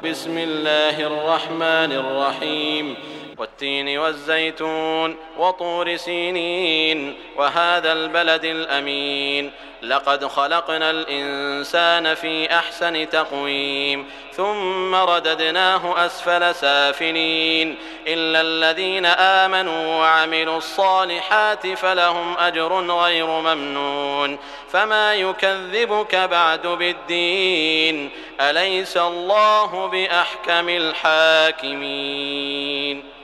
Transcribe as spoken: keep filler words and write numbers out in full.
بسم الله الرحمن الرحيم والتين والزيتون وطور سينين وهذا البلد الأمين لقد خلقنا الإنسان في أحسن تقويم ثم رددناه أسفل سافلين إلا الذين آمنوا وعملوا الصالحات فلهم أجر غير ممنون فما يكذبك بعد بالدين أليس الله بأحكم الحاكمين.